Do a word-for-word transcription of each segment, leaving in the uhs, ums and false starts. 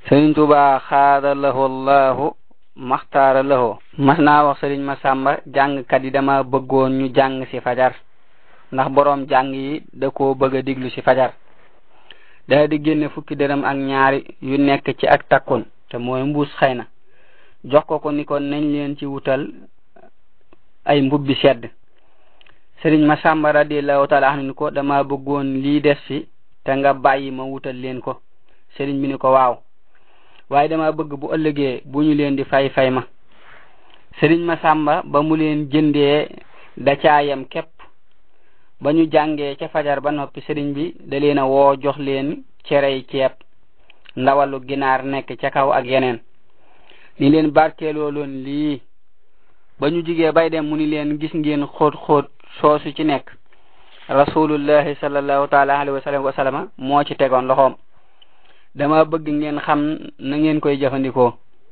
Sëriñ Tuubaa xaada lahu allahu maxtaara lahu mas naa wax sëriñ Masamba jàngkat yi dama bëggoon ñu jàng ci fajar ndax boroom jàng yi da koo bëgg a diglu ci fajar. daa di génne fukki dërëm ak ñaari yu nekk ci ak takkun te mooy mbuus xëy na jox ko ko ni ko nañ leen ci wutal ay mbubbi sedd. sëriñ Masamba radiyallahu taala anhu ni ko dama bëggoon lii des ci te nga bàyyi ma wutal leen ko. sëriñ bi ni ko waaw waaye dama bëgg bu ëllëgee bu ñu leen di fay fay ma. sëriñ Masamba ba mu leen jëndee da caayam képp ba ñu jàngee ca fajar ba noppi sëriñ bi da leen a woo jox leen cerey ceeb ndawalu ginaar nekk ca kaw ak yeneen ni leen barkeeloo loon lii. ba ñu jigee bay dem mu ni leen gis ngeen xóot xóot soosu ci nekk rasulullahi sallallahu taala alayhi wa sallam wa sallama moo ci tegoon loxoom. dama bëgg ngeen xam na ngeen koy jëfandikoo.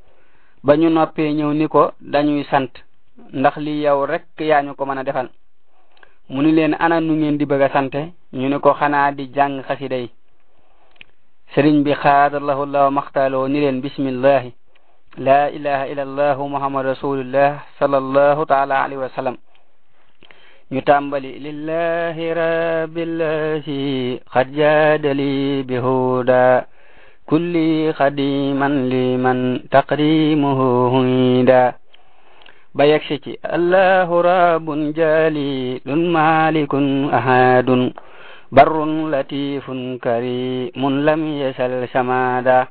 ba ñu noppee ñëw ni ko dañuy sant ndax li yow rek yaa ñu ko mën a defal. mu ni leen ana nu ngeen di bëgg a sante ñu ni ko xanaa di jàng xasida yi. sëriñ bi xaadallahu llahu maxtaaloo ni leen bismillahi la ilaha illa allahu muhammad rasulullah sallallahu taala alayhi wa sallam. ñu tàmbali lillahi rabbillahi qad jaadali bihuda kulli khadiman liman taqdimuhu huida ba yegsi ci allahu rabbun jalilun malikun ahadun barrun latifun karimun lam yasal samada.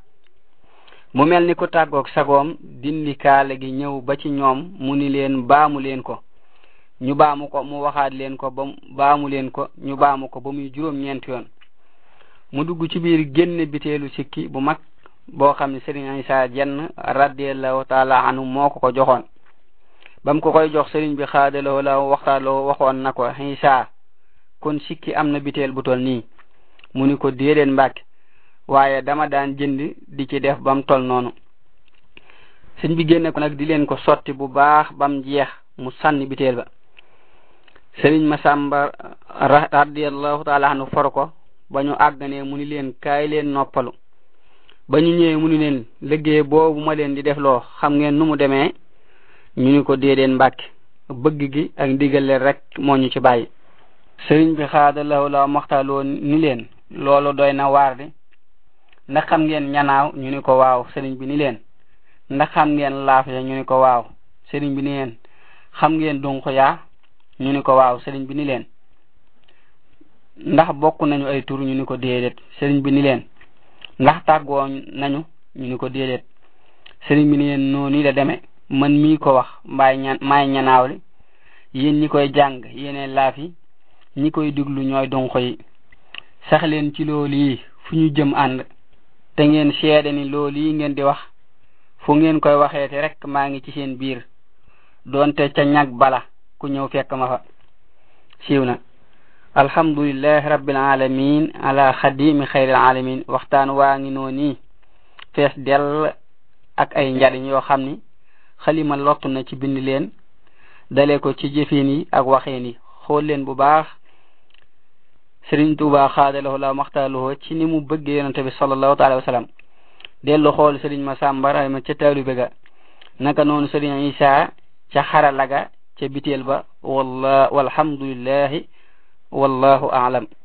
mu mel ni ku tàggoog sagoom dindi kaala gi ñëw ba ci ñoom mu ni leen baamu leen ko ñu baamu ko mu waxaat leen ko ba baamu leen ko ñu baamu ko ba muy juróom ñeent yoon. mu dugg ci biir génne biteelu sikki bu mag boo xam ne sëriñ Isa Jenn radiyallahu taala anhu moo ko ko joxoon. bam ko koy jox sëriñ bi xaadaloo la waxtaaloo waxoon na ko Isa kon sikki am na biteel bu tol nii. mu ni ko déedéet Mbàkke waaye dama daan jënd di ci def bam tol noonu. sëriñ bi génne ko nag di leen ko sotti bu baax bam jeex mu sànni biteel ba. sëriñ Masamba radiyallahu taala anhu for ko ba ñu àgganee mu ni leen kaay leen noppalu. ba ñu ñëwee mu ni leen liggéey boobu ma leen di def loo xam ngeen nu mu demee ñu ni ko déedéet Mbàkke bëgg gi ak ndigal leen rek moo ñu ci bàyyi. sëriñ bi xaadallahu la maxtaaloo ni leen loolu doy na waar de ndax xam ngeen ñanaaw ñu ni ko waaw. sëriñ bi ni leen ndax xam ngeen laaf ya ñu ni ko waaw. sëriñ bi ni leen xam ngeen dunq yaa ñu ni ko waaw. sëriñ bi ni leen ndax bokk nañu ay tur ñu ni ko déedéet. sëriñ bi ni leen ndax tàggoo nañu ñu ni ko déedéet. sëriñ bi ni leen noonu la demee man mii ko wax mbaay ñan maay ñanaaw li yéen ñi koy jàng yéene laaf yi ñi koy diglu ñooy dunq yi. sax leen ci loolu yi fu ñu jëm ànd te ngeen seede ni loolu yi ngeen di wax fu ngeen koy waxeete rek maa ngi ci seen biir doonte ca ñag bala ku ñëw fekk ma fa. siiw na. alhamdulillahi rabbil alamin ala xadimi xayril alamin. waxtaan waa ngi noonu fees dell ak ay njariñ yoo xam ni xalima lottu na ci bind leen dale ko ci jëfin yi ak waxeen yi. xool leen bu baax sëriñ Tuubaa xaadalahu la maxtaaluhu ci ni mu bëggee yonente bi sallallahu taala wa sallam. dellu xool sëriñ Masamba rahima ca taalibe ga naka noonu sëriñ Isa ca xarala ga ca biteel ba walla walhamdulillahi wallahu a'lam.